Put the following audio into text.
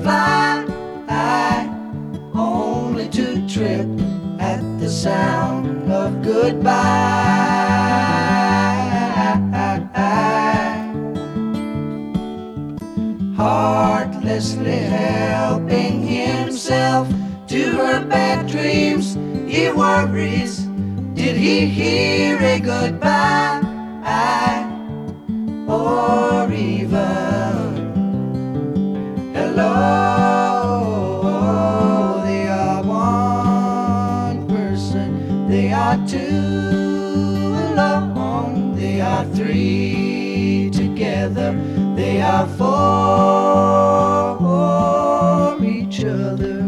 fly, only to trip at the sound of goodbye. Heartlessly helping himself to her bad dreams, he worries, did he hear a goodbye? Or even hello? They are one person, they are two alone, they are three together, they are for each other.